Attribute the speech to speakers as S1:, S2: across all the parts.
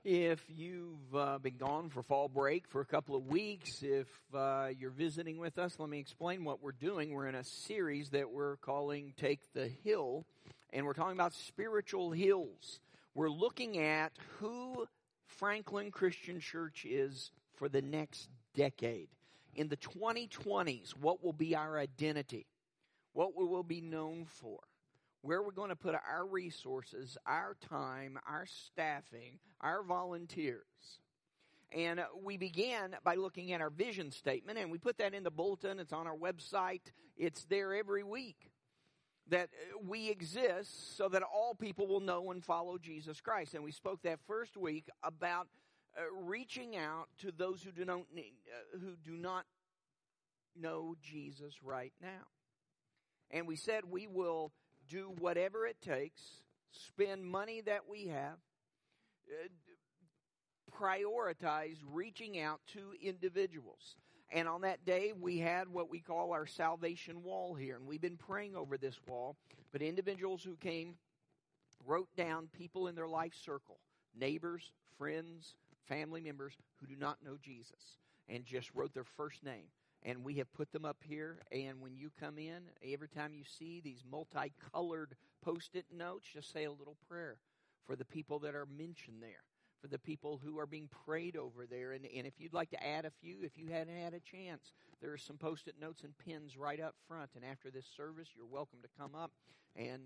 S1: If you've been gone for fall break for a couple of weeks, if you're visiting with us, let me explain what we're doing. We're in a series that we're calling Take the Hill, and we're talking about spiritual hills. We're looking at who Franklin Christian Church is for the next decade. In the 2020s, what will be our identity? What we will be known for? Where we're going to put our resources, our time, our staffing, our volunteers. And we began by looking at our vision statement, and we put that in the bulletin. It's on our website. It's there every week. That we exist so that all people will know and follow Jesus Christ. And we spoke that first week about reaching out to those who do not know Jesus right now. And we said we will do whatever it takes, spend money that we have, prioritize reaching out to individuals. And on that day, we had what we call our salvation wall here. And we've been praying over this wall. But individuals who came wrote down people in their life circle, neighbors, friends, family members who do not know Jesus, and just wrote their first name. And we have put them up here, and when you come in, every time you see these multicolored Post-it notes, just say a little prayer for the people that are mentioned there, for the people who are being prayed over there. And if you'd like to add a few, if you hadn't had a chance, there are some Post-it notes and pins right up front. And after this service, you're welcome to come up and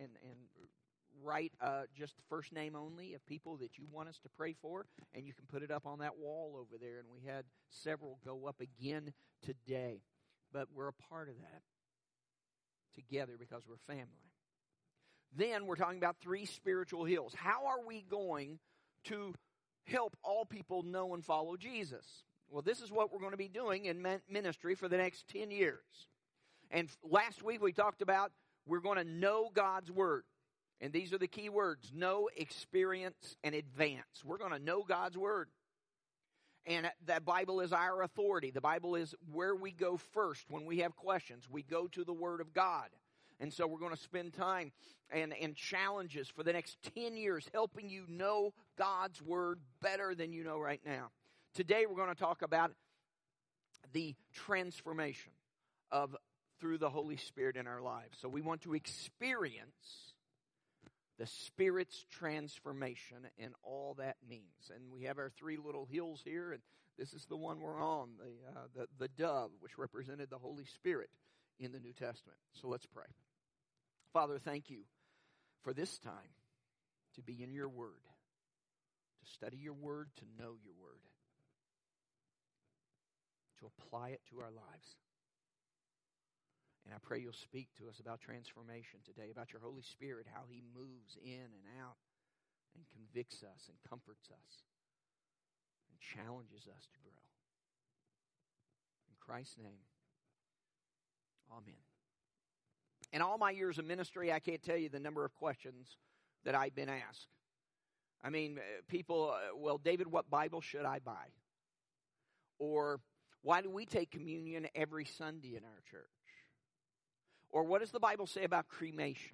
S1: write just first name only of people that you want us to pray for, and you can put it up on that wall over there. And we had several go up again today. But we're a part of that together because we're family. Then we're talking about 3 spiritual hills. How are we going to help all people know and follow Jesus? Well, this is what we're going to be doing in ministry for the next 10 years. And last week we talked about we're going to know God's Word. And these are the key words: know, experience, and advance. We're going to know God's Word. And the Bible is our authority. The Bible is where we go first when we have questions. We go to the Word of God. And so we're going to spend time and challenges for the next 10 years helping you know God's Word better than you know right now. Today we're going to talk about the transformation through the Holy Spirit in our lives. So we want to experience the Spirit's transformation and all that means. And we have our 3 little hills here, and this is the one we're on, the dove, which represented the Holy Spirit in the New Testament. So let's pray. Father, thank you for this time to be in your Word, to study your Word, to know your Word, to apply it to our lives. And I pray you'll speak to us about transformation today, about your Holy Spirit, how He moves in and out and convicts us and comforts us and challenges us to grow. In Christ's name, amen. In all my years of ministry, I can't tell you the number of questions that I've been asked. I mean, people, well, David, what Bible should I buy? Or why do we take communion every Sunday in our church? Or what does the Bible say about cremation?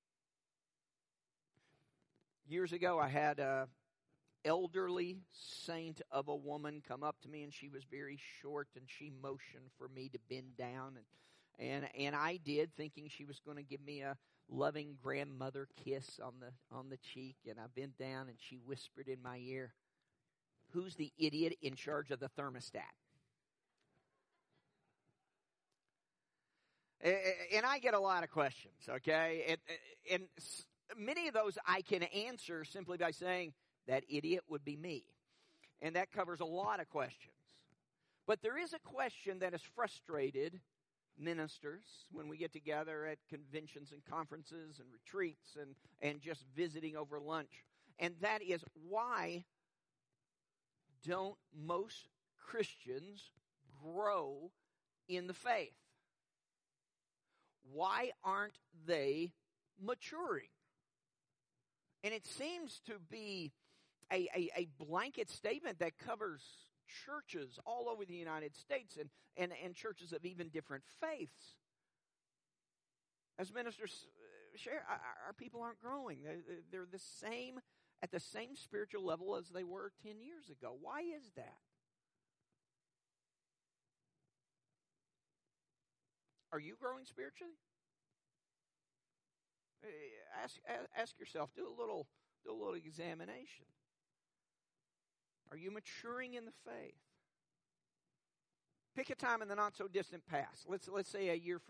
S1: Years ago, I had an elderly saint of a woman come up to me, and she was very short, and she motioned for me to bend down, and I did, thinking she was going to give me a loving grandmother kiss on the cheek, and I bent down, and she whispered in my ear, "Who's the idiot in charge of the thermostat?" And I get a lot of questions, okay? And many of those I can answer simply by saying, that idiot would be me. And that covers a lot of questions. But there is a question that has frustrated ministers when we get together at conventions and conferences and retreats and just visiting over lunch. And that is, why don't most Christians grow in the faith? Why aren't they maturing? And it seems to be a blanket statement that covers churches all over the United States and churches of even different faiths. As ministers share, our people aren't growing. They're the same at the same spiritual level as they were 10 years ago. Why is that? Are you growing spiritually? Ask yourself, do a little examination. Are you maturing in the faith? Pick a time in the not so distant past. Let's say a year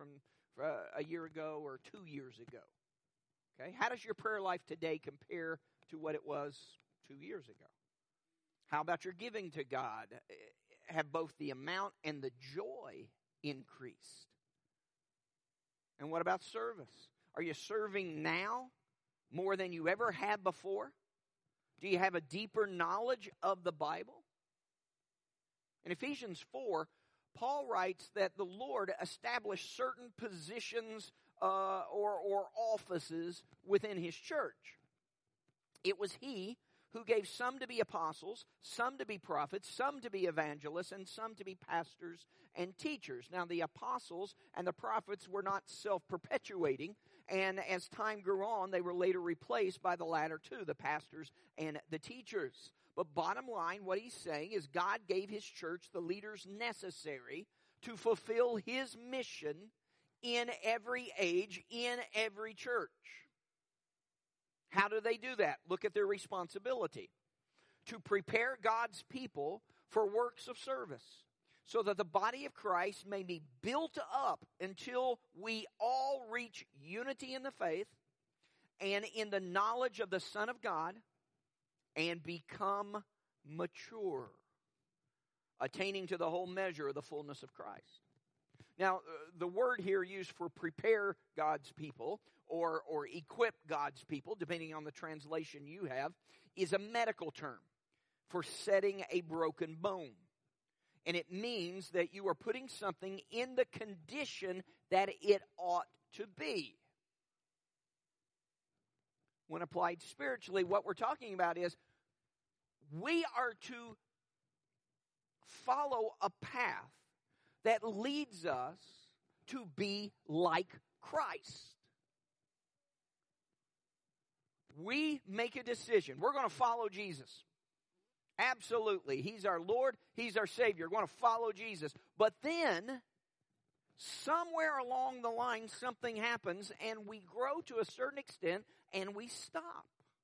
S1: ago or 2 years ago. Okay, how does your prayer life today compare to what it was 2 years ago? How about your giving to God? Have both the amount and the joy increased? And what about service? Are you serving now more than you ever have before? Do you have a deeper knowledge of the Bible? In Ephesians 4, Paul writes that the Lord established certain positions or offices within His church. It was He who gave some to be apostles, some to be prophets, some to be evangelists, and some to be pastors and teachers. Now, the apostles and the prophets were not self-perpetuating, and as time grew on, they were later replaced by the latter two, the pastors and the teachers. But bottom line, what he's saying is God gave His church the leaders necessary to fulfill His mission in every age, in every church. How do they do that? Look at their responsibility. To prepare God's people for works of service, so that the body of Christ may be built up until we all reach unity in the faith and in the knowledge of the Son of God and become mature, attaining to the whole measure of the fullness of Christ. Now, the word here used for prepare God's people or equip God's people, depending on the translation you have, is a medical term for setting a broken bone. And it means that you are putting something in the condition that it ought to be. When applied spiritually, what we're talking about is we are to follow a path that leads us to be like Christ. We make a decision. We're going to follow Jesus. Absolutely. He's our Lord. He's our Savior. We're going to follow Jesus. But then, somewhere along the line, something happens, and we grow to a certain extent, and we stop.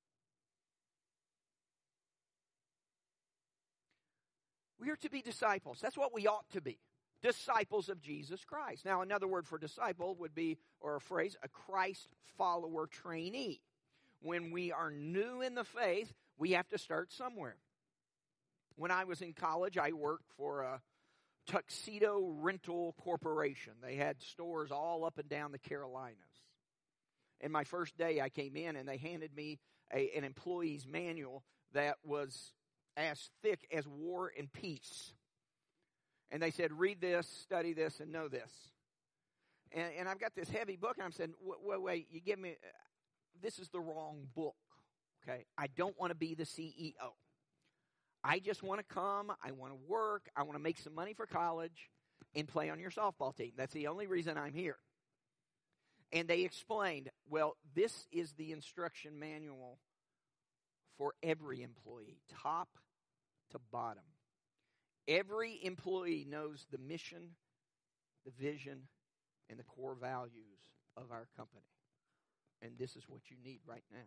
S1: We are to be disciples. That's what we ought to be. Disciples of Jesus Christ. Now, another word for disciple would be, or a phrase, a Christ follower trainee. When we are new in the faith, we have to start somewhere. When I was in college, I worked for a tuxedo rental corporation. They had stores all up and down the Carolinas. And my first day, I came in and they handed me an employee's manual that was as thick as War and Peace. And they said, read this, study this, and know this. And I've got this heavy book, and I'm saying, wait, you give me, this is the wrong book, okay? I don't want to be the CEO. I just want to come, I want to work, I want to make some money for college, and play on your softball team. That's the only reason I'm here. And they explained, well, this is the instruction manual for every employee, top to bottom. Every employee knows the mission, the vision, and the core values of our company. And this is what you need right now.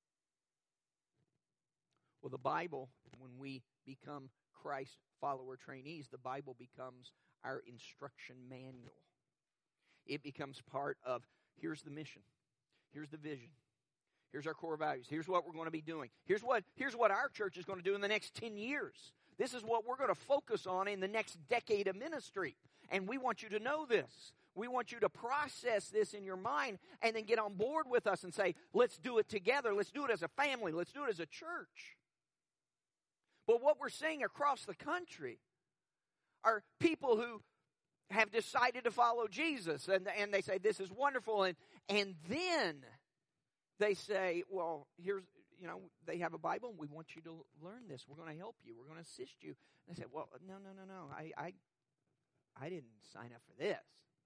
S1: Well, the Bible, when we become Christ follower trainees, the Bible becomes our instruction manual. It becomes part of, here's the mission, here's the vision, here's our core values, here's what we're going to be doing, here's what our church is going to do in the next 10 years. This is what we're going to focus on in the next decade of ministry. And we want you to know this. We want you to process this in your mind and then get on board with us and say, let's do it together. Let's do it as a family. Let's do it as a church. But what we're seeing across the country are people who have decided to follow Jesus. And they say, this is wonderful. And then they say, well, here's, they have a Bible, and we want you to learn this. We're going to help you. We're going to assist you. And they say, well, no. I didn't sign up for this.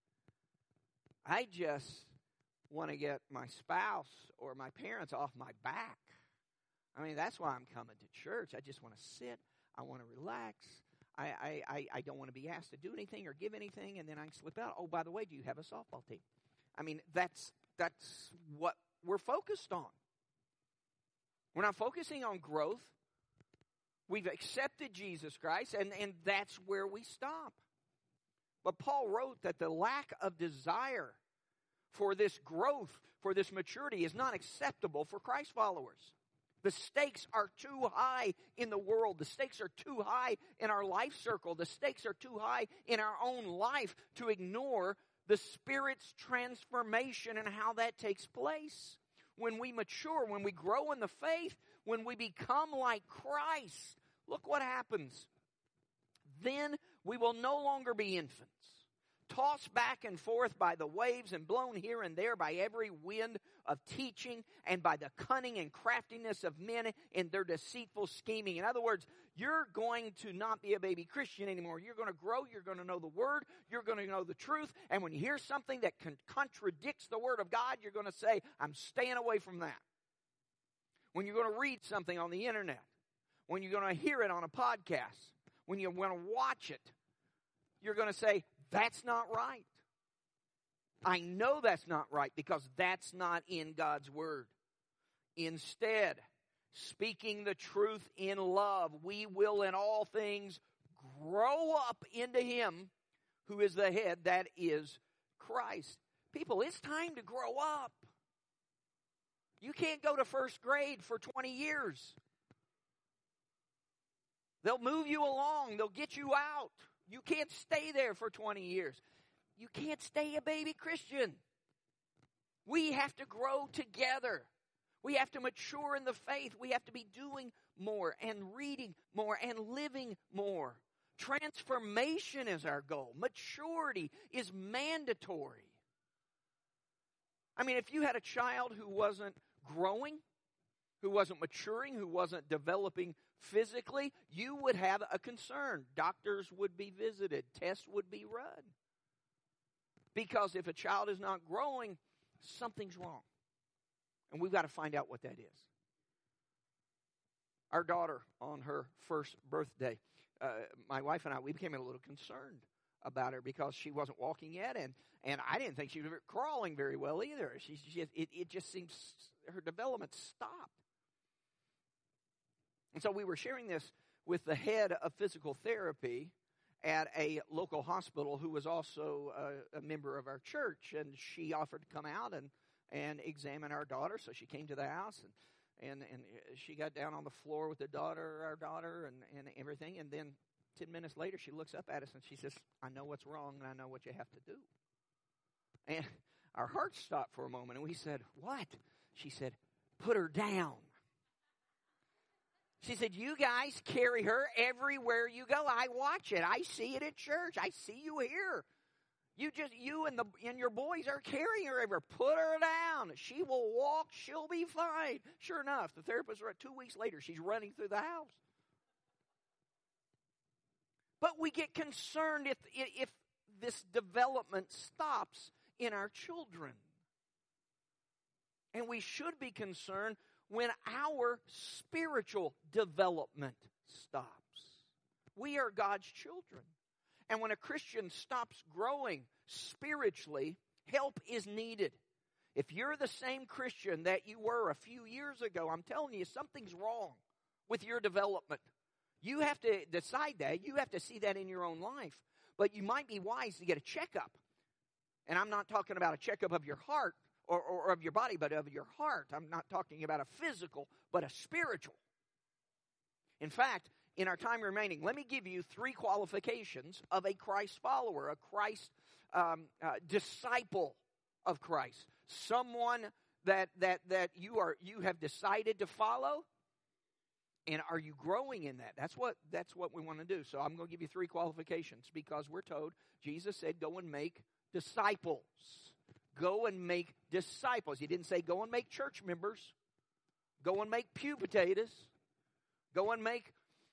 S1: I just want to get my spouse or my parents off my back. I mean, that's why I'm coming to church. I just want to sit. I want to relax. I don't want to be asked to do anything or give anything, and then I can slip out. Oh, by the way, do you have a softball team? I mean, that's what we're focused on. We're not focusing on growth. We've accepted Jesus Christ, and that's where we stop. But Paul wrote that the lack of desire for this growth, for this maturity, is not acceptable for Christ followers. The stakes are too high in the world. The stakes are too high in our life circle. The stakes are too high in our own life to ignore the Spirit's transformation and how that takes place. When we mature, when we grow in the faith, when we become like Christ, look what happens. Then we will no longer be infants, tossed back and forth by the waves and blown here and there by every wind of teaching and by the cunning and craftiness of men in their deceitful scheming. In other words, you're going to not be a baby Christian anymore. You're going to grow. You're going to know the Word. You're going to know the truth. And when you hear something that contradicts the Word of God, you're going to say, I'm staying away from that. When you're going to read something on the internet, when you're going to hear it on a podcast, when you're going to watch it, you're going to say, that's not right. I know that's not right because that's not in God's Word. Instead, speaking the truth in love, we will in all things grow up into Him who is the head, that is Christ. People, it's time to grow up. You can't go to first grade for 20 years. They'll move you along. They'll get you out. You can't stay there for 20 years. You can't stay a baby Christian. We have to grow together. We have to mature in the faith. We have to be doing more and reading more and living more. Transformation is our goal. Maturity is mandatory. I mean, if you had a child who wasn't growing, who wasn't maturing, who wasn't developing physically, you would have a concern. Doctors would be visited. Tests would be run. Because if a child is not growing, something's wrong. And we've got to find out what that is. Our daughter, on her first birthday, my wife and I, we became a little concerned about her because she wasn't walking yet, and I didn't think she was crawling very well either. It just seems her development stopped. And so we were sharing this with the head of physical therapy at a local hospital who was also a member of our church, and she offered to come out and examine our daughter. So she came to the house, and she got down on the floor with our daughter, and everything. And then 10 minutes later, she looks up at us, and she says, I know what's wrong, and I know what you have to do. And our hearts stopped for a moment, and we said, what? She said, put her down. She said, you guys carry her everywhere you go. I watch it. I see it at church. I see you here. You and your boys are carrying her everywhere. Put her down. She will walk. She'll be fine. Sure enough, the therapist, 2 weeks later, she's running through the house. But we get concerned if this development stops in our children. And we should be concerned when our spiritual development stops. We are God's children. And when a Christian stops growing spiritually, help is needed. If you're the same Christian that you were a few years ago, I'm telling you, something's wrong with your development. You have to decide that. You have to see that in your own life. But you might be wise to get a checkup. And I'm not talking about a checkup of your heart or of your body, but of your heart. I'm not talking about a physical, but a spiritual. In fact, in our time remaining, let me give you 3 qualifications of a Christ follower, a Christ disciple of Christ. Someone that you have decided to follow. And are you growing in that? That's what we want to do. So I'm going to give you 3 qualifications because we're told, Jesus said, go and make disciples. Go and make disciples. He didn't say go and make church members. Go and make pew potatoes. Go and make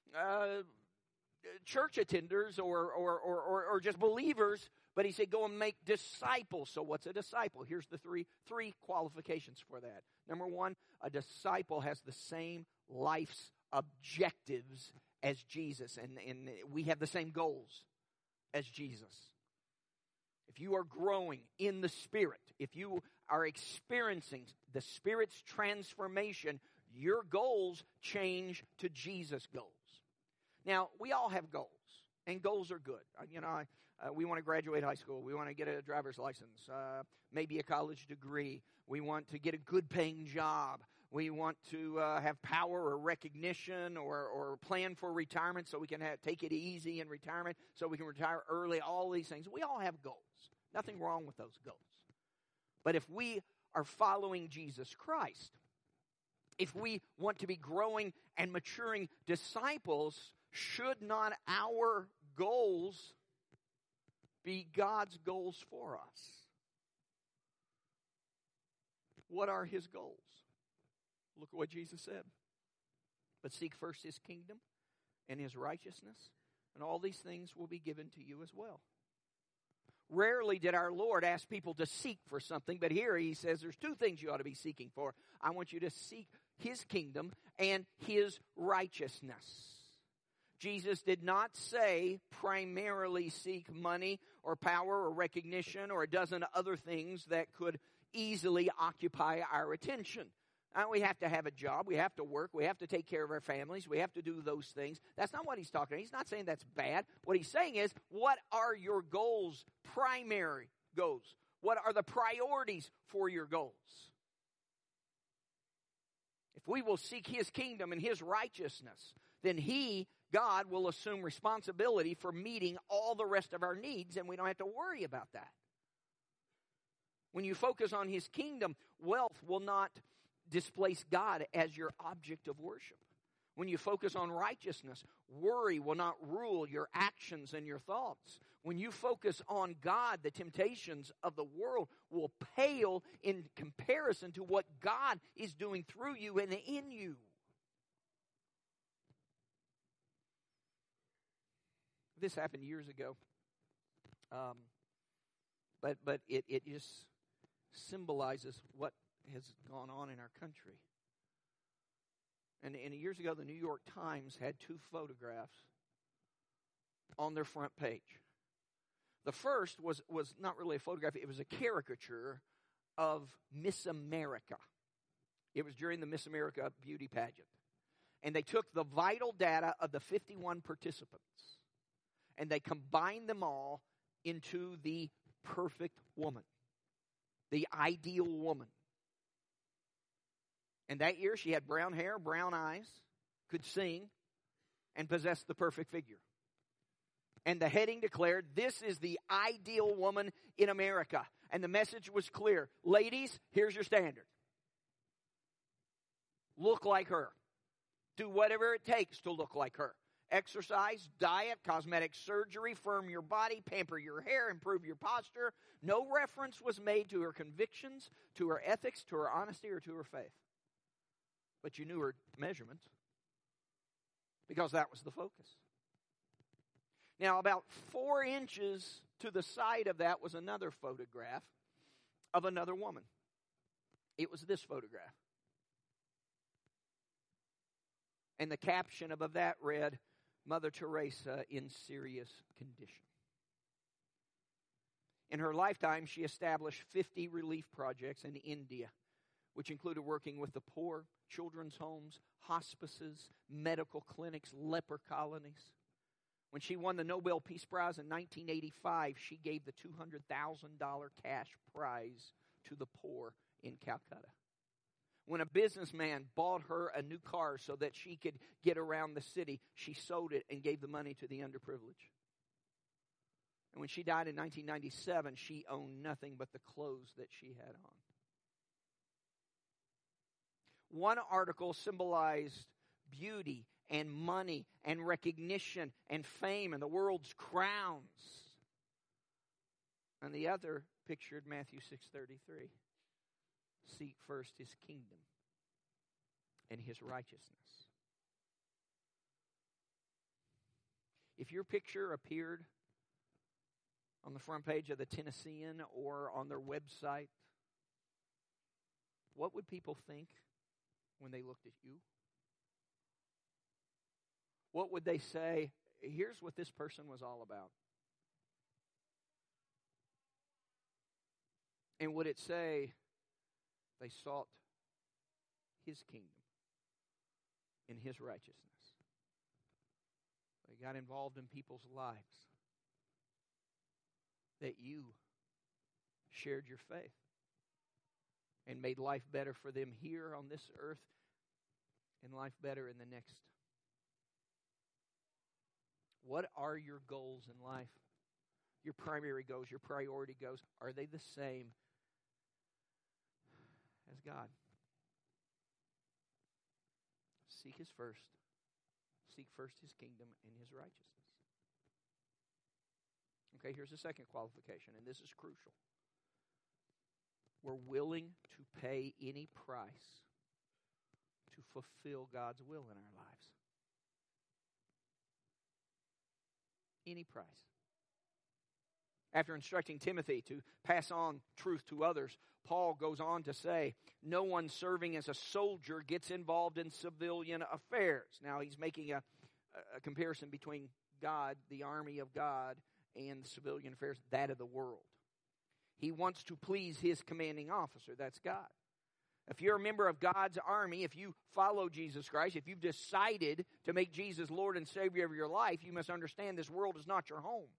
S1: church attenders or just believers. But he said go and make disciples. So what's a disciple? Here's the three qualifications for that. Number 1, a disciple has the same life's objectives as Jesus, and we have the same goals as Jesus. If you are growing in the Spirit, if you are experiencing the Spirit's transformation, your goals change to Jesus' goals. Now, we all have goals, and goals are good. We want to graduate high school. We want to get a driver's license, maybe a college degree. We want to get a good-paying job. We want to have power or recognition or plan for retirement so we can take it easy in retirement, so we can retire early, all these things. We all have goals. Nothing wrong with those goals. But if we are following Jesus Christ, if we want to be growing and maturing disciples, should not our goals be God's goals for us? What are his goals? Look at what Jesus said. But seek first his kingdom and his righteousness, and all these things will be given to you as well. Rarely did our Lord ask people to seek for something, but here he says there's two things you ought to be seeking for. I want you to seek his kingdom and his righteousness. Jesus did not say primarily seek money or power or recognition or a dozen other things that could easily occupy our attention. We have to have a job. We have to work. We have to take care of our families. We have to do those things. That's not what he's talking about. He's not saying that's bad. What he's saying is, what are your goals, primary goals? What are the priorities for your goals? If we will seek his kingdom and his righteousness, then God, will assume responsibility for meeting all the rest of our needs, and we don't have to worry about that. When you focus on his kingdom, wealth will not displace God as your object of worship. When you focus on righteousness, worry will not rule your actions and your thoughts. When you focus on God, the temptations of the world will pale in comparison to what God is doing through you and in you. This happened years ago, but it just symbolizes what has gone on in our country. And years ago, the New York Times had two photographs on their front page. The first was not really a photograph. It was a caricature of Miss America. It was during the Miss America beauty pageant. And they took the vital data of the 51 participants, and they combined them all into the perfect woman, the ideal woman. And that year she had brown hair, brown eyes, could sing, and possessed the perfect figure. And the heading declared, "This is the ideal woman in America." And the message was clear. Ladies, here's your standard. Look like her. Do whatever it takes to look like her. Exercise, diet, cosmetic surgery, firm your body, pamper your hair, improve your posture. No reference was made to her convictions, to her ethics, to her honesty, or to her faith. But you knew her measurements because that was the focus. Now, about 4 inches to the side of that was another photograph of another woman. It was this photograph. And the caption above that read, "Mother Teresa in serious condition." In her lifetime, she established 50 relief projects in India, which included working with the poor, children's homes, hospices, medical clinics, leper colonies. When she won the Nobel Peace Prize in 1985, she gave the $200,000 cash prize to the poor in Calcutta. When a businessman bought her a new car so that she could get around the city, she sold it and gave the money to the underprivileged. And when she died in 1997, she owned nothing but the clothes that she had on. One article symbolized beauty and money and recognition and fame and the world's crowns. And the other pictured Matthew 6:33. Seek first his kingdom and his righteousness. If your picture appeared on the front page of the Tennessean or on their website, what would people think when they looked at you? what would they say? Here's what this person was all about. And would it say they sought His kingdom and His righteousness? They got involved in people's lives. That you shared your faith and made life better for them here on this earth and life better in the next. What are your goals in life? Your primary goals, your priority goals, are they the same as God? Seek His first. Seek first His kingdom and His righteousness. Okay, here's the second qualification, and this is crucial. We're willing to pay any price to fulfill God's will in our lives. Any price. After instructing Timothy to pass on truth to others, Paul goes on to say, no one serving as a soldier gets involved in civilian affairs. Now, he's making a comparison between God, the army of God, and civilian affairs, that of the world. He wants to please his commanding officer, that's God. If you're a member of God's army, if you follow Jesus Christ, if you've decided to make Jesus Lord and Savior of your life, you must understand this world is not your home.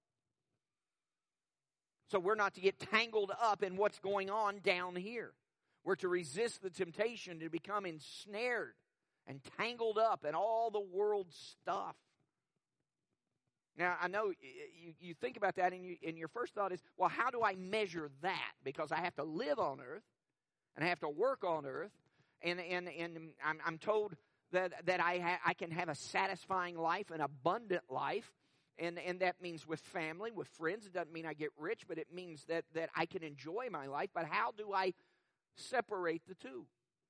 S1: So we're not to get tangled up in what's going on down here. We're to resist the temptation to become ensnared and tangled up in all the world's stuff. Now, I know you think about that, and your first thought is, well, how do I measure that? Because I have to live on earth, and I have to work on earth, and I'm told that I can have a satisfying life, an abundant life, and that means with family, with friends. It doesn't mean I get rich, but it means that I can enjoy my life. But how do I separate the two?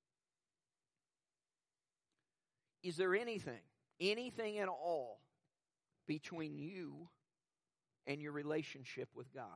S1: Is there anything at all, between you and your relationship with God?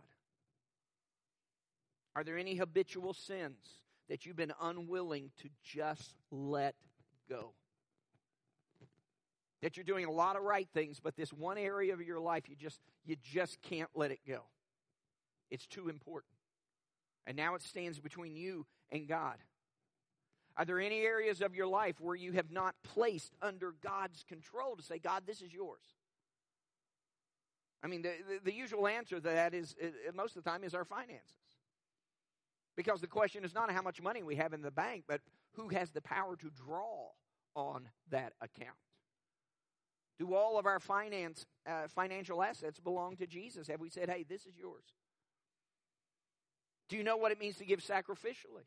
S1: Are there any habitual sins that you've been unwilling to just let go? That you're doing a lot of right things, but this one area of your life, you just can't let it go. It's too important. And now it stands between you and God. Are there any areas of your life where you have not placed under God's control to say, God, this is yours? I mean, the usual answer to that is, most of the time, is our finances. Because the question is not how much money we have in the bank, but who has the power to draw on that account. Do all of our financial assets belong to Jesus? Have we said, hey, this is yours? Do you know what it means to give sacrificially?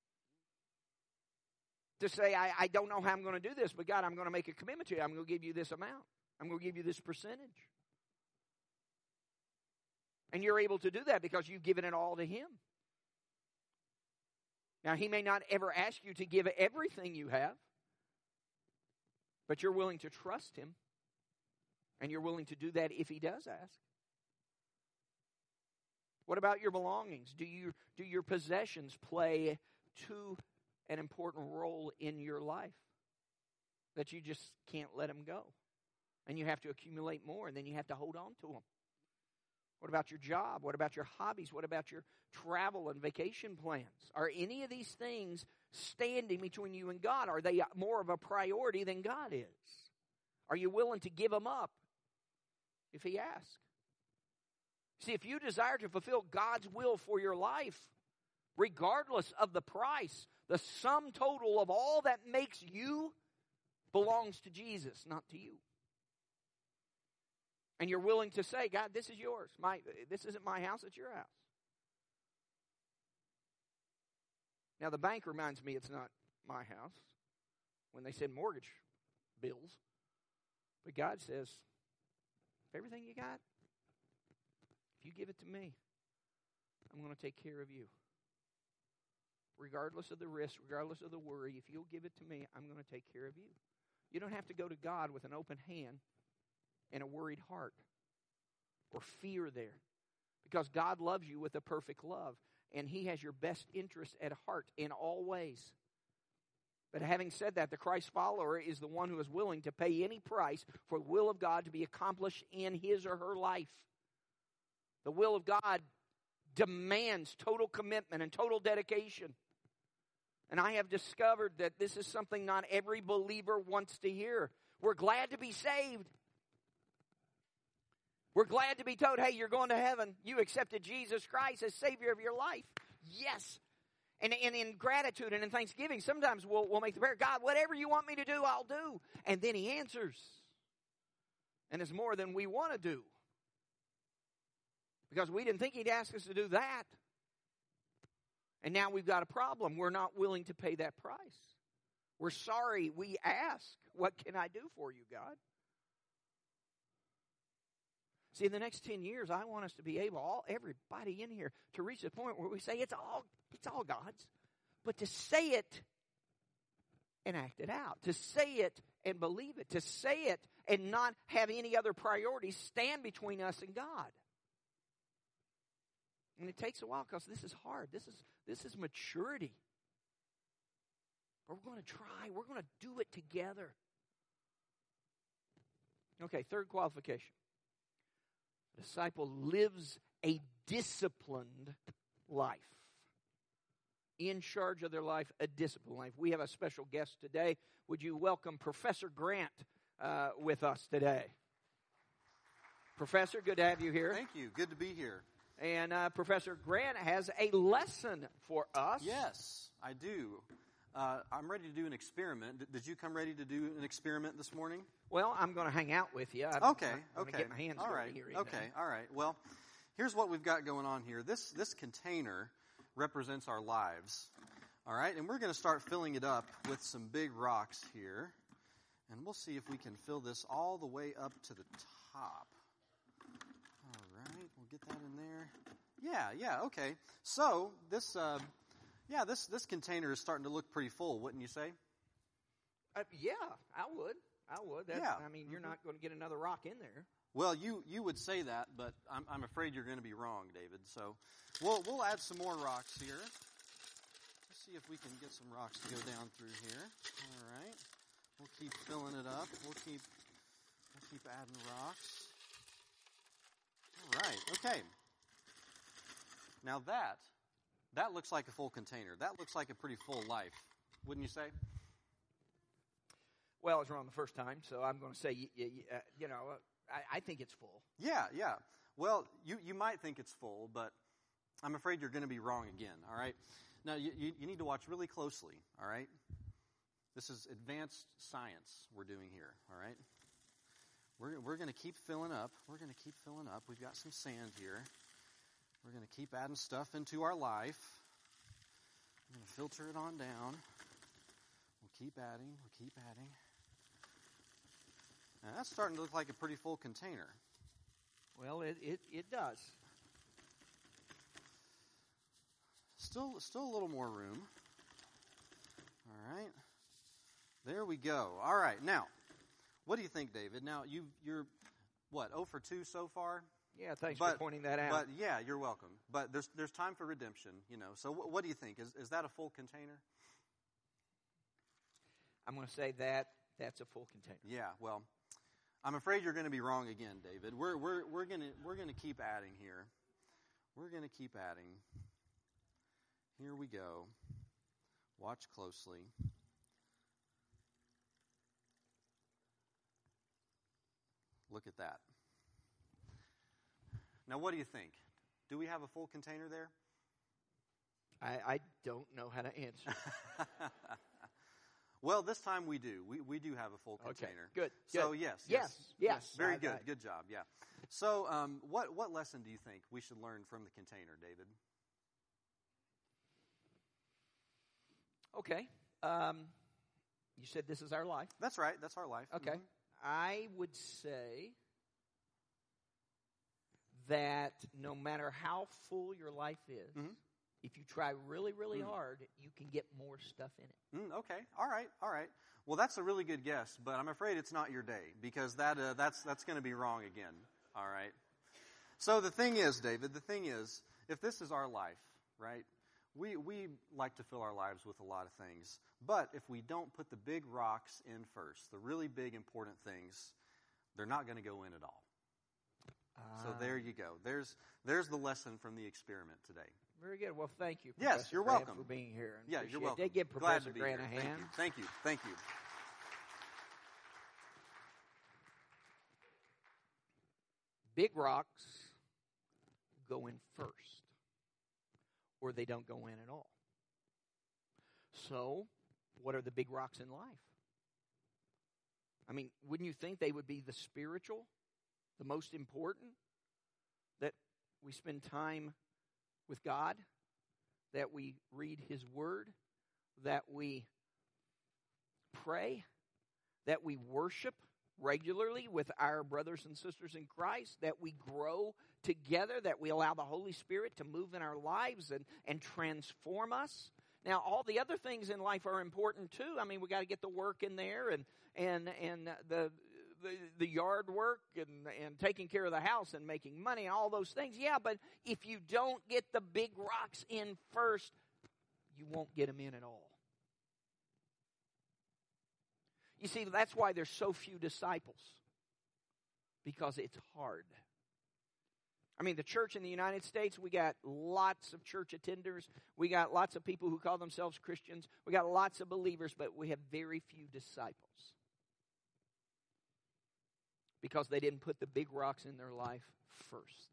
S1: To say, I don't know how I'm going to do this, but God, I'm going to make a commitment to you. I'm going to give you this amount. I'm going to give you this percentage. And you're able to do that because you've given it all to Him. Now, He may not ever ask you to give everything you have, but you're willing to trust Him, and you're willing to do that if He does ask. What about your belongings? Do your possessions play an important role in your life that you just can't let them go? And you have to accumulate more, and then you have to hold on to them. What about your job? What about your hobbies? What about your travel and vacation plans? Are any of these things standing between you and God? Are they more of a priority than God is? Are you willing to give them up if He asks? See, if you desire to fulfill God's will for your life, regardless of the price, the sum total of all that makes you belongs to Jesus, not to you. And you're willing to say, God, this is yours. This isn't my house, it's your house. Now, the bank reminds me it's not my house when they send mortgage bills. But God says, everything you got, if you give it to me, I'm going to take care of you. Regardless of the risk, regardless of the worry, if you'll give it to me, I'm going to take care of you. You don't have to go to God with an open hand and a worried heart or fear there, because God loves you with a perfect love, and He has your best interest at heart in all ways. But having said that, the Christ follower is the one who is willing to pay any price for the will of God to be accomplished in his or her life. The will of God demands total commitment and total dedication. And I have discovered that this is something not every believer wants to hear. We're glad to be saved. We're glad to be told, hey, you're going to heaven. You accepted Jesus Christ as Savior of your life. Yes. And in gratitude and in thanksgiving, sometimes we'll make the prayer, God, whatever you want me to do, I'll do. And then he answers. And it's more than we want to do. Because we didn't think he'd ask us to do that. And now we've got a problem. We're not willing to pay that price. We're sorry we ask, what can I do for you, God? See, in the next 10 years, I want us to be able, everybody in here, to reach the point where we say it's all God's. But to say it and act it out. To say it and believe it. To say it and not have any other priorities stand between us and God. And it takes a while because this is hard. This is maturity. But we're going to try. We're going to do it together. Okay, third qualification. A disciple lives a disciplined life. In charge of their life, a disciplined life. We have a special guest today. Would you welcome Professor Grant with us today? Professor, good to have you here.
S2: Thank you. Good to be here.
S1: And Professor Grant has a lesson for us.
S2: Yes, I do. I'm ready to do an experiment. Did you come ready to do an experiment this morning?
S1: Well, I'm going to hang out with you. I'm
S2: Okay.
S1: going to get my hands dirty here.
S2: All right. Well, here's what we've got going on here. This container represents our lives. All right, and we're going to start filling it up with some big rocks here. And we'll see if we can fill this all the way up to the top. All right, we'll get that in there. Yeah, okay. So this container is starting to look pretty full, wouldn't you say?
S1: Yeah, I would.
S2: Yeah.
S1: I mean, you're not going to get another rock in there.
S2: Well, you would say that, but I'm afraid you're going to be wrong, David. So we'll add some more rocks here. Let's see if we can get some rocks to go down through here. All right. We'll keep filling it up. We'll keep adding rocks. All right. Okay. Now that looks like a full container. That looks like a pretty full life, wouldn't you say?
S1: Well, it's wrong the first time, so I'm going to say, I think it's full.
S2: Yeah. Well, you might think it's full, but I'm afraid you're going to be wrong again, all right? Now, you need to watch really closely, all right? This is advanced science we're doing here, all right? We're going to keep filling up. We've got some sand here. We're going to keep adding stuff into our life. I'm going to filter it on down. We'll keep adding. Now, that's starting to look like a pretty full container.
S1: Well, it does.
S2: Still a little more room. All right. There we go. All right. Now, what do you think, David? Now, you're, 0 for 2 so far?
S1: Yeah, thanks for pointing that out.
S2: But, yeah, you're welcome. But there's time for redemption, So what do you think? Is that a full container?
S1: I'm going to say that's a full container.
S2: Yeah, well, I'm afraid you're going to be wrong again, David. We're going to keep adding here. We're going to keep adding. Here we go. Watch closely. Look at that. Now, what do you think? Do we have a full container there?
S1: I don't know how to answer.
S2: Well, this time we do. We do have a full container.
S1: Okay, good.
S2: So, yes. Very good.
S1: Right.
S2: Good job, yeah. So, what lesson do you think we should learn from the container, David?
S1: Okay. You said this is our life.
S2: That's right. That's our life.
S1: Okay.
S2: Mm-hmm.
S1: I would say that no matter how full your life is,
S2: mm-hmm.
S1: if you try really, really hard, you can get more stuff in it.
S2: Okay. All right. Well, that's a really good guess, but I'm afraid it's not your day because that's going to be wrong again. All right. So the thing is, David, if this is our life, right, We like to fill our lives with a lot of things, but if we don't put the big rocks in first, the really big important things, they're not going to go in at all. So there you go. There's the lesson from the experiment today.
S1: Very good. Well, thank you,
S2: Yes,
S1: Professor
S2: you're
S1: Grant,
S2: welcome.
S1: for being here.
S2: Yeah, you're welcome.
S1: They give
S2: Glad
S1: Professor
S2: to be
S1: Grant
S2: here.
S1: a hand.
S2: Thank you. Thank you.
S1: Big rocks go in first, or they don't go in at all. So, what are the big rocks in life? I mean, wouldn't you think they would be the spiritual, the most important? That we spend time with God, that we read His Word, that we pray, that we worship regularly with our brothers and sisters in Christ, that we grow together, that we allow the Holy Spirit to move in our lives and transform us. Now, all the other things in life are important too. I mean, we got to get the work in there and the yard work and taking care of the house and making money and all those things. Yeah, but if you don't get the big rocks in first, you won't get them in at all. You see, that's why there's so few disciples, because it's hard. I mean, the church in the United States, we got lots of church attenders. We got lots of people who call themselves Christians. We got lots of believers, but we have very few disciples, because they didn't put the big rocks in their life first.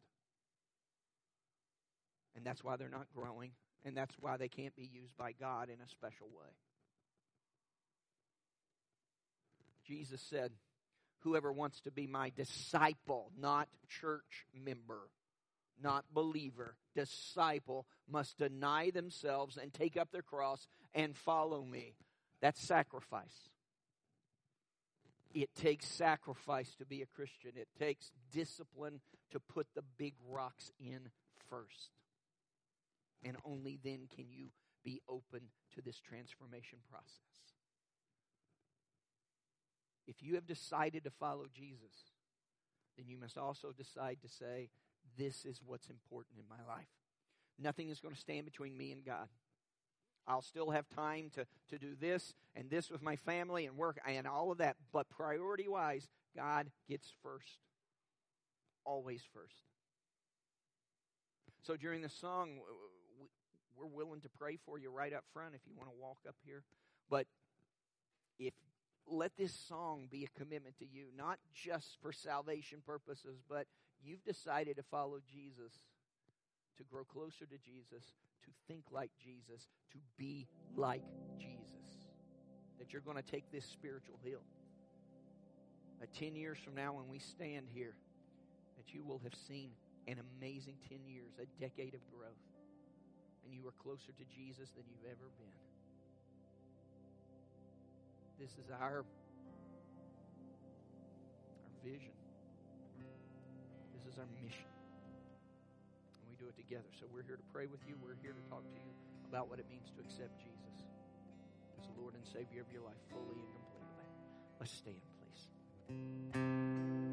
S1: And that's why they're not growing, and that's why they can't be used by God in a special way. Jesus said, whoever wants to be my disciple, not church member, not believer, disciple, must deny themselves and take up their cross and follow me. That's sacrifice. It takes sacrifice to be a Christian. It takes discipline to put the big rocks in first. And only then can you be open to this transformation process. If you have decided to follow Jesus, then you must also decide to say, this is what's important in my life. Nothing is going to stand between me and God. I'll still have time to do this and this with my family and work and all of that. But priority-wise, God gets first. Always first. So during the song, we're willing to pray for you right up front if you want to walk up here. But let this song be a commitment to you, not just for salvation purposes, but you've decided to follow Jesus, to grow closer to Jesus, to think like Jesus, to be like Jesus. That you're going to take this spiritual hill. That 10 years from now when we stand here, that you will have seen an amazing 10 years, a decade of growth. And you are closer to Jesus than you've ever been. This is our vision. This is our mission. And we do it together. So we're here to pray with you. We're here to talk to you about what it means to accept Jesus as the Lord and Savior of your life fully and completely. Let's stand, please.